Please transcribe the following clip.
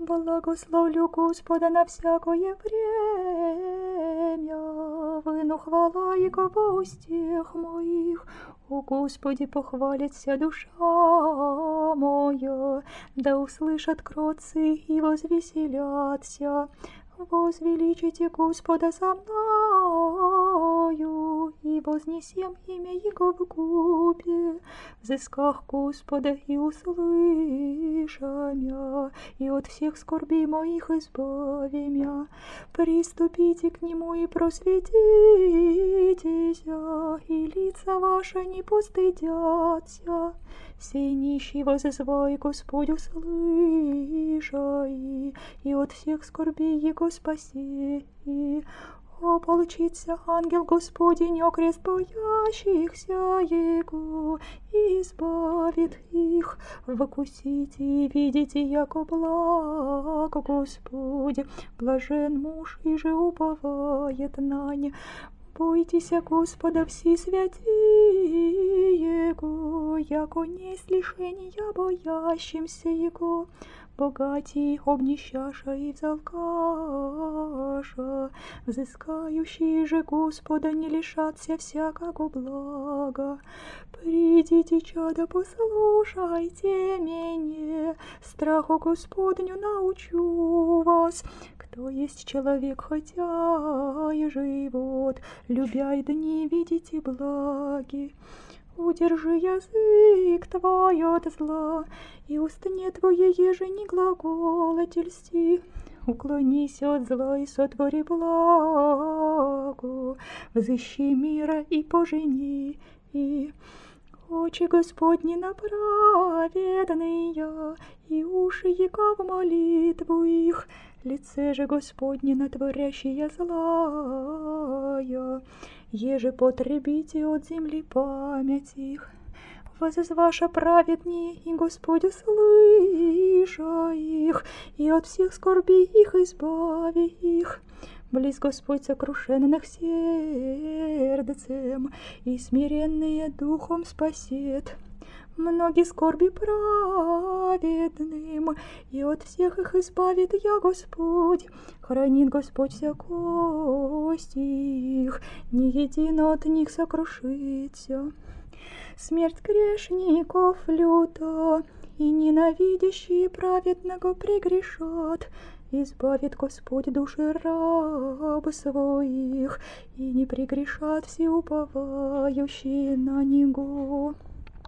Благословлю Господа на всякое время, выну хвала Его во устех моих. О Господи, похвалится душа моя, да услышат кротцы и возвеселятся. Возвеличите Господа со мною, и вознесем имя Его в губе. Взысках Господа и услыша мя, и от всех скорбей моих избави мя. Приступите к Нему и просветитесь, и лица ваши не постыдятся. Сей нищий воззвай Господь услышай, и от всех скорбей Его спаси. Ополчится ангел Господень окрест боящихся Его, и избавит их. Вкусите и видите, яко благ Господь, блажен муж, и же уповает на не. Бойтесь Господа все святые Его, яко несть лишения боящимся Его. Богатей обнищаша и взалкаша, взыскающие же Господа не лишатся всякого блага. Придите, чада, послушайте меня, страху Господню научу вас. Кто есть человек, хотя и живот, любя и дни видите благи. Удержи язык твой от зла, и устне твое еже не глаголательсти. Уклонись от зла и сотвори благо, взыщи мира и пожени. И очи Господни на праведные, и уши Его в молитву их. Лице же Господне на творящие злая, еже потребите от земли память их. Воззваша праведнее, и Господь услыша их, и от всех скорбей их избави их. Близ Господь сокрушенных сердцем, и смиренные духом спасет. Многие скорби праведным, и от всех их избавит я Господь. Хранит Господь вся кости их, ни едино от них сокрушится. Смерть грешников люта, и ненавидящие праведного прегрешат. Избавит Господь души раб своих, и не прегрешат все уповающие на Него.